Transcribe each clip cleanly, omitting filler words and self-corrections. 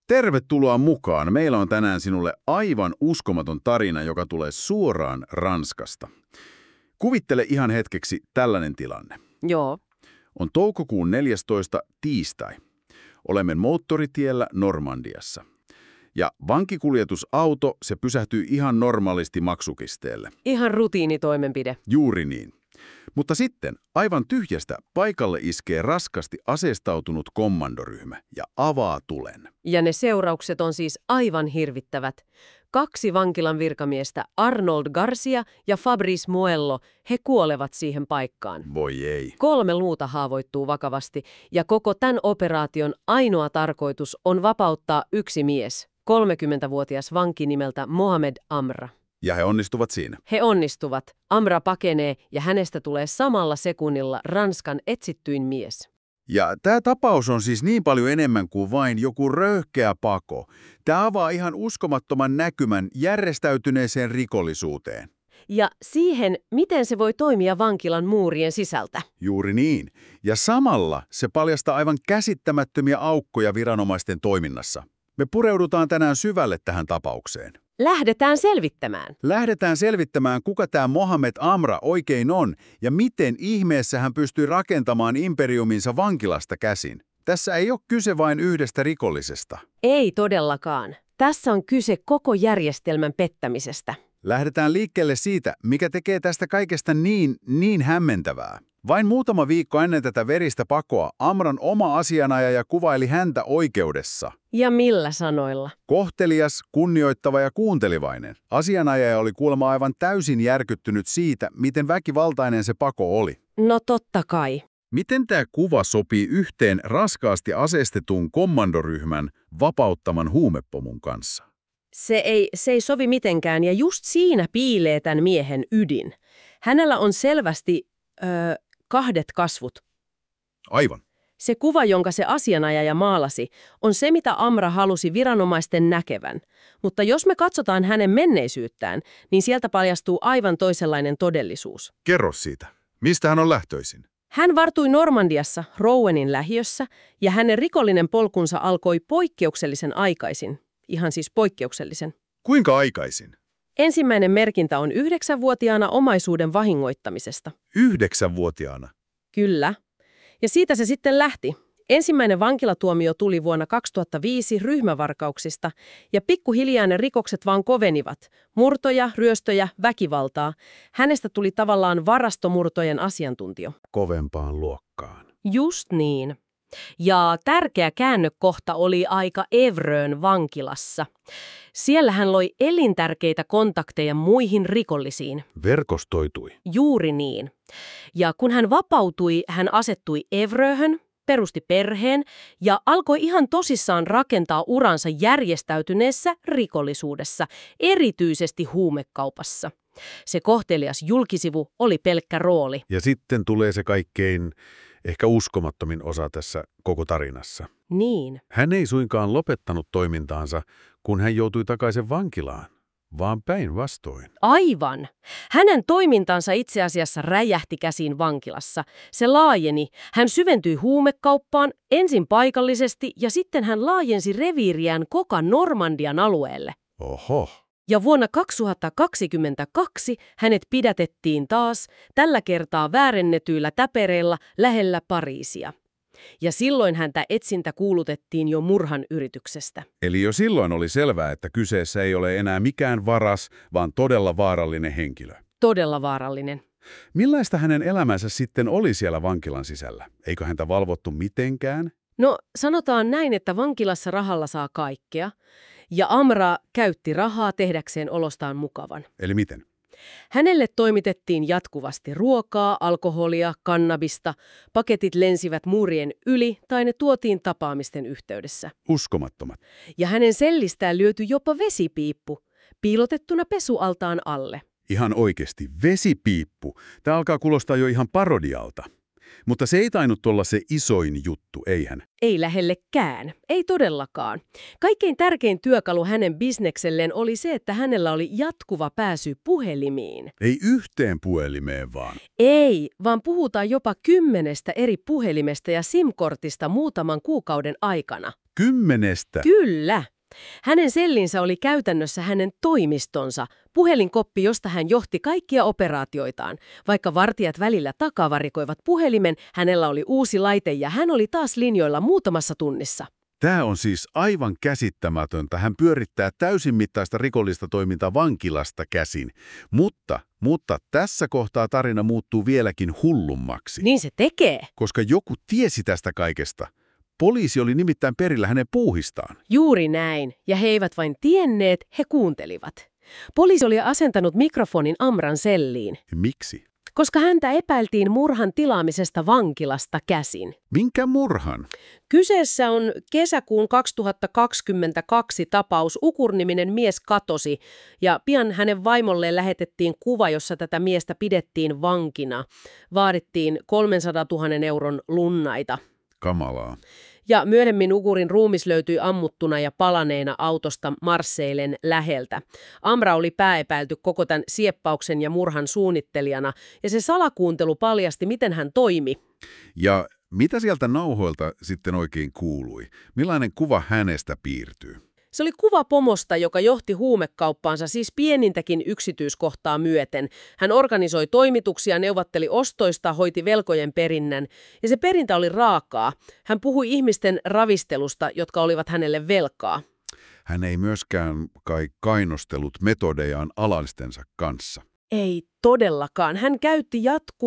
Tervetuloa mukaan. Meillä on tänään sinulle aivan uskomaton tarina, joka tulee suoraan Ranskasta. Kuvittele ihan hetkeksi tällainen tilanne. Joo. On toukokuun 14. tiistai. Olemme moottoritiellä Normandiassa. Ja vankikuljetusauto, se pysähtyy ihan normaalisti maksukisteelle. Ihan rutiinitoimenpide. Juuri niin. Mutta sitten aivan tyhjästä paikalle iskee raskasti aseistautunut kommandoryhmä ja avaa tulen. Ja ne seuraukset on siis aivan hirvittävät. 2 vankilan virkamiestä, Arnold Garcia ja Fabrice Muello, he kuolevat siihen paikkaan. Voi ei. 3 luuta haavoittuu vakavasti ja koko tämän operaation ainoa tarkoitus on vapauttaa yksi mies, 30-vuotias vanki nimeltä Mohamed Amra. Ja he onnistuvat siinä. He onnistuvat. Amra pakenee ja hänestä tulee samalla sekunnilla Ranskan etsittyin mies. Ja tämä tapaus on siis niin paljon enemmän kuin vain joku röyhkeä pako. Tämä avaa ihan uskomattoman näkymän järjestäytyneeseen rikollisuuteen. Ja siihen, miten se voi toimia vankilan muurien sisältä. Juuri niin. Ja samalla se paljastaa aivan käsittämättömiä aukkoja viranomaisten toiminnassa. Me pureudutaan tänään syvälle tähän tapaukseen. Lähdetään selvittämään, kuka tämä Mohamed Amra oikein on ja miten ihmeessä hän pystyy rakentamaan imperiuminsa vankilasta käsin. Tässä ei ole kyse vain yhdestä rikollisesta. Ei todellakaan. Tässä on kyse koko järjestelmän pettämisestä. Lähdetään liikkeelle siitä, mikä tekee tästä kaikesta niin hämmentävää. Vain muutama viikko ennen tätä veristä pakoa Amran oma asianajaja kuvaili häntä oikeudessa. Ja millä sanoilla? Kohtelias, kunnioittava ja kuuntelivainen. Asianajaja oli kuulemma aivan täysin järkyttynyt siitä, miten väkivaltainen se pako oli. No totta kai. Miten tämä kuva sopii yhteen raskaasti aseistetun kommandoryhmän vapauttaman huumepomun kanssa? Se ei sovi mitenkään ja just siinä piilee tämän miehen ydin. Hänellä on selvästi 2 kasvot. Aivan. Se kuva, jonka se asianajaja maalasi, on se, mitä Amra halusi viranomaisten näkevän. Mutta jos me katsotaan hänen menneisyyttään, niin sieltä paljastuu aivan toisenlainen todellisuus. Kerro siitä. Mistä hän on lähtöisin? Hän vartui Normandiassa, Rowenin lähiössä, ja hänen rikollinen polkunsa alkoi poikkeuksellisen aikaisin. Ihan siis poikkeuksellisen. Kuinka aikaisin? Ensimmäinen merkintä on 9-vuotiaana omaisuuden vahingoittamisesta. 9-vuotiaana? Kyllä. Ja siitä se sitten lähti. Ensimmäinen vankilatuomio tuli vuonna 2005 ryhmävarkauksista, ja pikkuhiljaa ne rikokset vaan kovenivat. Murtoja, ryöstöjä, väkivaltaa. Hänestä tuli tavallaan varastomurtojen asiantuntija. Kovempaan luokkaan. Just niin. Ja tärkeä käännekohta oli aika Évreux vankilassa. Siellä hän loi elintärkeitä kontakteja muihin rikollisiin. Verkostoitui. Juuri niin. Ja kun hän vapautui, hän asettui Évreux'hön, perusti perheen ja alkoi ihan tosissaan rakentaa uransa järjestäytyneessä rikollisuudessa, erityisesti huumekaupassa. Se kohtelias julkisivu oli pelkkä rooli. Ja sitten tulee se kaikkein ehkä uskomattomin osa tässä koko tarinassa. Niin. Hän ei suinkaan lopettanut toimintaansa, kun hän joutui takaisin vankilaan, vaan päinvastoin. Aivan. Hänen toimintansa itse asiassa räjähti käsiin vankilassa. Se laajeni. Hän syventyi huumekauppaan ensin paikallisesti ja sitten hän laajensi reviiriään koko Normandian alueelle. Oho. Ja vuonna 2022 hänet pidätettiin taas, tällä kertaa väärennetyillä täpereillä lähellä Pariisia. Ja silloin häntä etsintä kuulutettiin jo murhan yrityksestä. Eli jo silloin oli selvää, että kyseessä ei ole enää mikään varas, vaan todella vaarallinen henkilö. Todella vaarallinen. Millaista hänen elämänsä sitten oli siellä vankilan sisällä? Eikö häntä valvottu mitenkään? No, sanotaan näin, että vankilassa rahalla saa kaikkea. Ja Amra käytti rahaa tehdäkseen olostaan mukavan. Eli miten? Hänelle toimitettiin jatkuvasti ruokaa, alkoholia, kannabista, paketit lensivät muurien yli tai ne tuotiin tapaamisten yhteydessä. Uskomattomat. Ja hänen sellistään lyöty jopa vesipiippu, piilotettuna pesualtaan alle. Ihan oikeasti, vesipiippu. Tämä alkaa kuulostaa jo ihan parodialta. Mutta se ei tainnut olla se isoin juttu, eihän? Ei lähellekään. Ei todellakaan. Kaikkein tärkein työkalu hänen bisnekselleen oli se, että hänellä oli jatkuva pääsy puhelimiin. Ei yhteen puhelimeen vaan. Ei, vaan puhutaan jopa 10 eri puhelimesta ja SIM-kortista muutaman kuukauden aikana. 10? Kyllä. Hänen sellinsä oli käytännössä hänen toimistonsa, puhelinkoppi, josta hän johti kaikkia operaatioitaan. Vaikka vartijat välillä takavarikoivat puhelimen, hänellä oli uusi laite ja hän oli taas linjoilla muutamassa tunnissa. Tämä on siis aivan käsittämätöntä. Hän pyörittää täysin mittaista rikollista toimintaa vankilasta käsin. Mutta tässä kohtaa tarina muuttuu vieläkin hullummaksi. Niin se tekee. Koska joku tiesi tästä kaikesta. Poliisi oli nimittäin perillä hänen puuhistaan. Juuri näin. Ja he eivät vain tienneet, he kuuntelivat. Poliisi oli asentanut mikrofonin Amran selliin. Miksi? Koska häntä epäiltiin murhan tilaamisesta vankilasta käsin. Minkä murhan? Kyseessä on kesäkuun 2022 tapaus. Ukur-niminen mies katosi ja pian hänen vaimolleen lähetettiin kuva, jossa tätä miestä pidettiin vankina. Vaadittiin 300 000 euron lunnaita. Kamalaa. Ja myöhemmin Ukurin ruumis löytyi ammuttuna ja palaneena autosta Marseillen läheltä. Amra oli pääepäilty koko tämän sieppauksen ja murhan suunnittelijana, ja se salakuuntelu paljasti, miten hän toimi. Ja mitä sieltä nauhoilta sitten oikein kuului? Millainen kuva hänestä piirtyy? Se oli kuva pomosta, joka johti huumekauppaansa, siis pienintäkin yksityiskohtaa myöten. Hän organisoi toimituksia, neuvotteli ostoista, hoiti velkojen perinnän, ja se perintä oli raakaa. Hän puhui ihmisten ravistelusta, jotka olivat hänelle velkaa. Hän ei myöskään kai kainostellut metodejaan alaistensa kanssa. Ei todellakaan. Hän käytti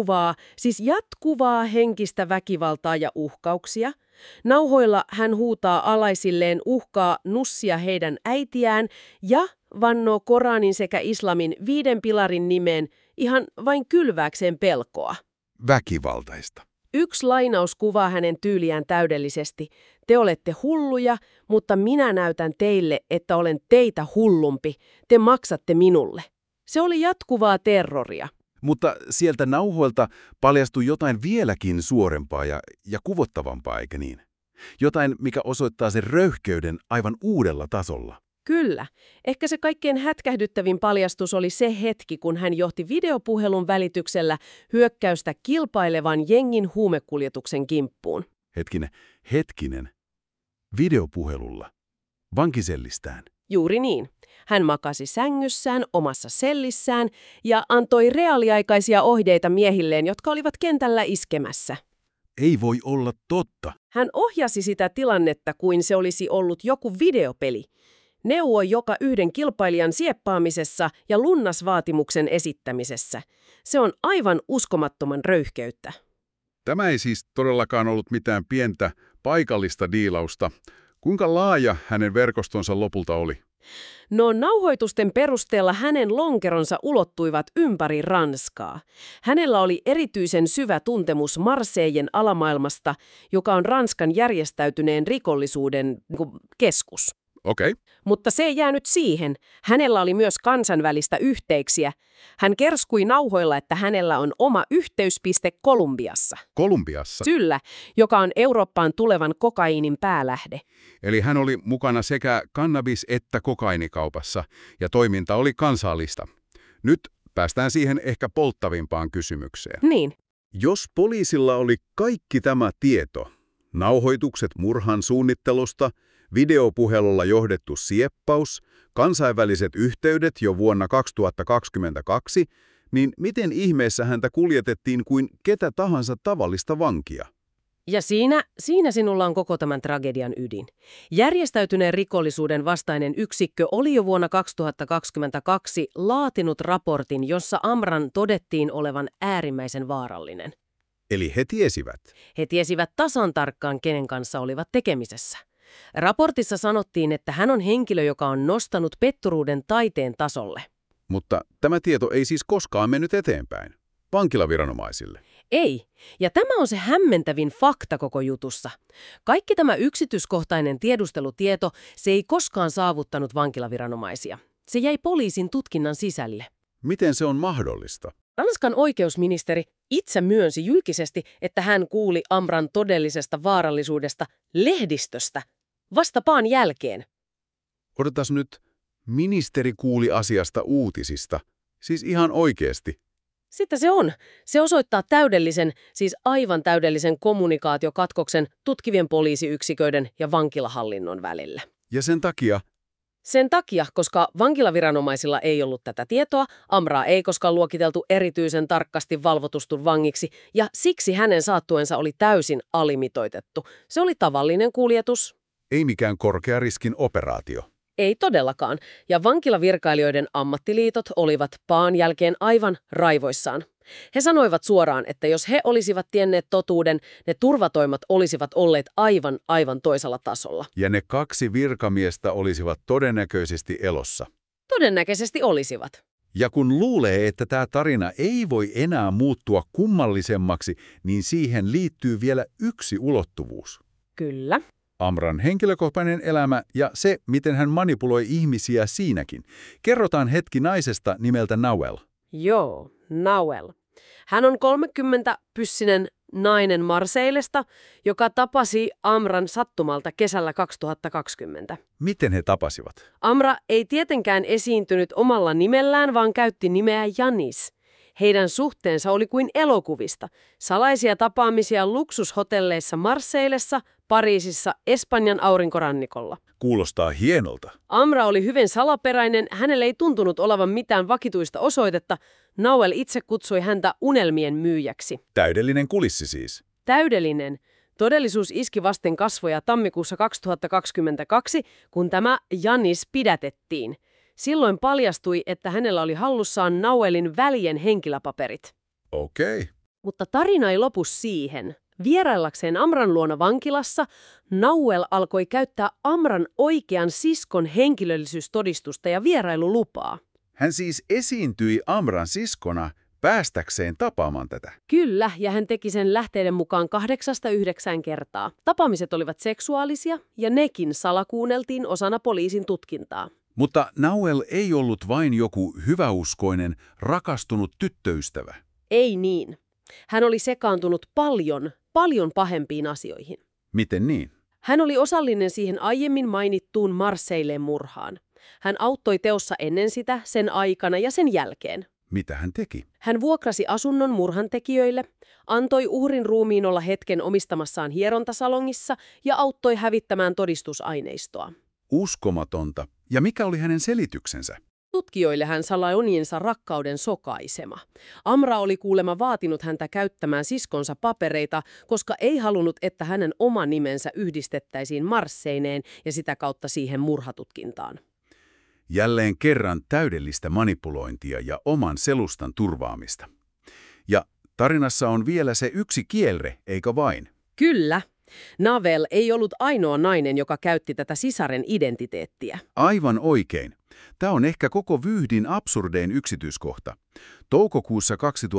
jatkuvaa henkistä väkivaltaa ja uhkauksia. Nauhoilla hän huutaa alaisilleen uhkaa nussia heidän äitiään ja vannoo Koranin sekä islamin 5 pilarin nimeen ihan vain kylvääkseen pelkoa. Väkivaltaista. Yksi lainaus kuvaa hänen tyyliään täydellisesti. Te olette hulluja, mutta minä näytän teille, että olen teitä hullumpi. Te maksatte minulle. Se oli jatkuvaa terroria. Mutta sieltä nauhoilta paljastui jotain vieläkin suorempaa ja kuvottavampaa, eikä niin? Jotain, mikä osoittaa sen röyhkeyden aivan uudella tasolla. Kyllä. Ehkä se kaikkein hätkähdyttävin paljastus oli se hetki, kun hän johti videopuhelun välityksellä hyökkäystä kilpailevan jengin huumekuljetuksen kimppuun. Hetkinen. Videopuhelulla. Vankisellistään. Juuri niin. Hän makasi sängyssään omassa sellissään ja antoi reaaliaikaisia ohjeita miehilleen, jotka olivat kentällä iskemässä. Ei voi olla totta. Hän ohjasi sitä tilannetta kuin se olisi ollut joku videopeli. Neuvoi joka yhden kilpailijan sieppaamisessa ja lunnasvaatimuksen esittämisessä. Se on aivan uskomattoman röyhkeyttä. Tämä ei siis todellakaan ollut mitään pientä paikallista diilausta. Kuinka laaja hänen verkostonsa lopulta oli? No nauhoitusten perusteella hänen lonkeronsa ulottuivat ympäri Ranskaa. Hänellä oli erityisen syvä tuntemus Marseillen alamaailmasta, joka on Ranskan järjestäytyneen rikollisuuden keskus. Okei. Mutta se ei jäänyt siihen. Hänellä oli myös kansainvälistä yhteyksiä. Hän kerskui nauhoilla, että hänellä on oma yhteyspiste Kolumbiassa. Kolumbiassa? Kyllä, joka on Eurooppaan tulevan kokaiinin päälähde. Eli hän oli mukana sekä kannabis- että kokainikaupassa, ja toiminta oli kansallista. Nyt päästään siihen ehkä polttavimpaan kysymykseen. Niin. Jos poliisilla oli kaikki tämä tieto, nauhoitukset murhan suunnittelusta, videopuhelulla johdettu sieppaus, kansainväliset yhteydet jo vuonna 2022, niin miten ihmeessä häntä kuljetettiin kuin ketä tahansa tavallista vankia? Ja siinä sinulla on koko tämän tragedian ydin. Järjestäytyneen rikollisuuden vastainen yksikkö oli jo vuonna 2022 laatinut raportin, jossa Amran todettiin olevan äärimmäisen vaarallinen. Eli he tiesivät. He tiesivät tasan tarkkaan, kenen kanssa olivat tekemisessä. Raportissa sanottiin, että hän on henkilö, joka on nostanut petturuuden taiteen tasolle. Mutta tämä tieto ei siis koskaan mennyt eteenpäin. Vankilaviranomaisille. Ei. Ja tämä on se hämmentävin fakta koko jutussa. Kaikki tämä yksityiskohtainen tiedustelutieto, se ei koskaan saavuttanut vankilaviranomaisia. Se jäi poliisin tutkinnan sisälle. Miten se on mahdollista? Ranskan oikeusministeri itse myönsi julkisesti, että hän kuuli Amran todellisesta vaarallisuudesta lehdistöstä vasta paan jälkeen. Odotas nyt, ministeri kuuli asiasta uutisista. Siis ihan oikeasti. Sitten se on. Se osoittaa täydellisen, siis aivan täydellisen kommunikaatiokatkoksen tutkivien poliisiyksiköiden ja vankilahallinnon välillä. Ja sen takia Sen takia, koska vankilaviranomaisilla ei ollut tätä tietoa, Amraa ei koskaan luokiteltu erityisen tarkasti valvotustun vangiksi, ja siksi hänen saattuensa oli täysin alimitoitettu. Se oli tavallinen kuljetus. ei mikään korkeariskin operaatio. Ei todellakaan, ja vankilavirkailijoiden ammattiliitot olivat paan jälkeen aivan raivoissaan. He sanoivat suoraan, että jos he olisivat tienneet totuuden, ne turvatoimat olisivat olleet aivan toisella tasolla. Ja ne 2 virkamiestä olisivat todennäköisesti elossa. Todennäköisesti olisivat. Ja kun luulee, että tämä tarina ei voi enää muuttua kummallisemmaksi, niin siihen liittyy vielä yksi ulottuvuus. Kyllä. Amran henkilökohtainen elämä ja se, miten hän manipuloi ihmisiä siinäkin. Kerrotaan hetki naisesta nimeltä Nawel. Joo, Nawel. Hän on 30-pyssinen nainen Marseillesta, joka tapasi Amran sattumalta kesällä 2020. Miten he tapasivat? Amra ei tietenkään esiintynyt omalla nimellään, vaan käytti nimeä Yanis. Heidän suhteensa oli kuin elokuvista. Salaisia tapaamisia luksushotelleissa Marseillessa, Pariisissa, Espanjan aurinkorannikolla. Kuulostaa hienolta. Amra oli hyvin salaperäinen, hänelle ei tuntunut olevan mitään vakituista osoitetta. Nawel itse kutsui häntä unelmien myyjäksi. Täydellinen kulissi siis. Täydellinen. Todellisuus iski vasten kasvoja tammikuussa 2022, kun tämä Yanis pidätettiin. Silloin paljastui, että hänellä oli hallussaan Nawelin väljen henkilöpaperit. Okei. Mutta tarina ei lopu siihen. Vieraillakseen Amran luona vankilassa, Nawel alkoi käyttää Amran oikean siskon henkilöllisyystodistusta ja vierailulupaa. Hän siis esiintyi Amran siskona päästäkseen tapaamaan tätä. Kyllä, ja hän teki sen lähteiden mukaan 8–9 kertaa. Tapaamiset olivat seksuaalisia, ja nekin salakuunneltiin osana poliisin tutkintaa. Mutta Nawel ei ollut vain joku hyväuskoinen, rakastunut tyttöystävä. Ei niin. Hän oli sekaantunut paljon pahempiin asioihin. Miten niin? Hän oli osallinen siihen aiemmin mainittuun Marseilleen murhaan. Hän auttoi teossa ennen sitä, sen aikana ja sen jälkeen. Mitä hän teki? Hän vuokrasi asunnon murhantekijöille, antoi uhrin ruumiin olla hetken omistamassaan hierontasalongissa ja auttoi hävittämään todistusaineistoa. Uskomatonta. Ja mikä oli hänen selityksensä? Tutkijoille hän salai oniensa rakkauden sokaisema. Amra oli kuulemma vaatinut häntä käyttämään siskonsa papereita, koska ei halunnut, että hänen oma nimensä yhdistettäisiin Marseilleen ja sitä kautta siihen murhatutkintaan. Jälleen kerran täydellistä manipulointia ja oman selustan turvaamista. Ja tarinassa on vielä se yksi kierre, eikö vain? Kyllä. Nawel ei ollut ainoa nainen, joka käytti tätä sisaren identiteettiä. Aivan oikein. Tämä on ehkä koko vyyhdin absurdein yksityiskohta. Toukokuussa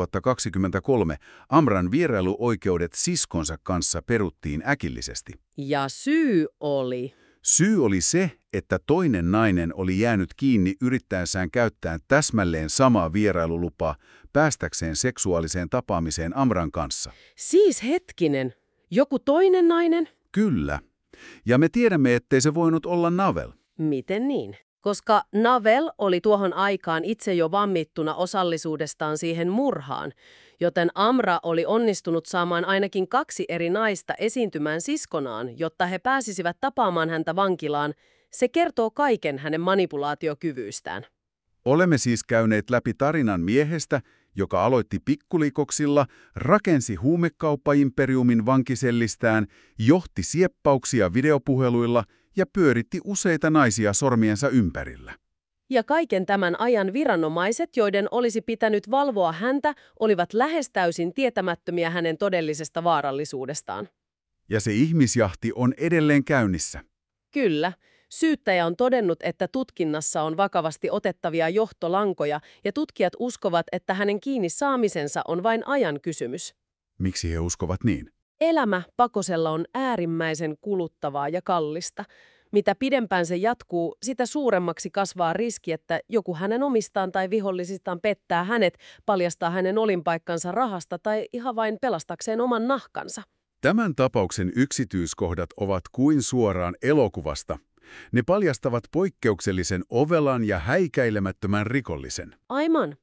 2023 Amran vierailuoikeudet siskonsa kanssa peruttiin äkillisesti. Ja syy oli... Syy oli se, että toinen nainen oli jäänyt kiinni yrittäessään käyttää täsmälleen samaa vierailulupaa päästäkseen seksuaaliseen tapaamiseen Amran kanssa. Siis hetkinen, joku toinen nainen? Kyllä. Ja me tiedämme, ettei se voinut olla Nawel. Miten niin? Koska Nawel oli tuohon aikaan itse jo vammittuna osallisuudestaan siihen murhaan, joten Amra oli onnistunut saamaan ainakin 2 eri naista esiintymään siskonaan, jotta he pääsisivät tapaamaan häntä vankilaan. Se kertoo kaiken hänen manipulaatiokyvyistään. Olemme siis käyneet läpi tarinan miehestä, joka aloitti pikkulikoksilla, rakensi huumekauppaimperiumin vankisellistään, johti sieppauksia videopuheluilla ja pyöritti useita naisia sormiensa ympärillä. Ja kaiken tämän ajan viranomaiset, joiden olisi pitänyt valvoa häntä, olivat lähes täysin tietämättömiä hänen todellisesta vaarallisuudestaan. Ja se ihmisjahti on edelleen käynnissä. Kyllä. Syyttäjä on todennut, että tutkinnassa on vakavasti otettavia johtolankoja ja tutkijat uskovat, että hänen kiinni saamisensa on vain ajan kysymys. Miksi he uskovat niin? Elämä pakosella on äärimmäisen kuluttavaa ja kallista. Mitä pidempään se jatkuu, sitä suuremmaksi kasvaa riski, että joku hänen omistaan tai vihollisistaan pettää hänet, paljastaa hänen olinpaikkansa rahasta tai ihan vain pelastakseen oman nahkansa. Tämän tapauksen yksityiskohdat ovat kuin suoraan elokuvasta. Ne paljastavat poikkeuksellisen ovelan ja häikäilemättömän rikollisen. Aivan.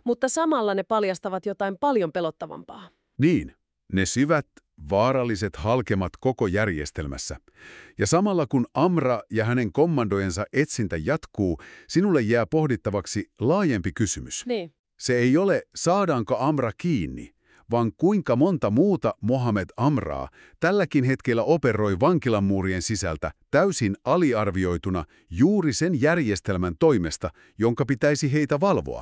mutta samalla ne paljastavat jotain paljon pelottavampaa. Niin, ne syvät, vaaralliset halkemat koko järjestelmässä. Ja samalla kun Amra ja hänen kommandojensa etsintä jatkuu, sinulle jää pohdittavaksi laajempi kysymys. Niin. Se ei ole, saadaanko Amra kiinni, vaan kuinka monta muuta Mohamed Amraa tälläkin hetkellä operoi vankilamuurien sisältä täysin aliarvioituna juuri sen järjestelmän toimesta, jonka pitäisi heitä valvoa.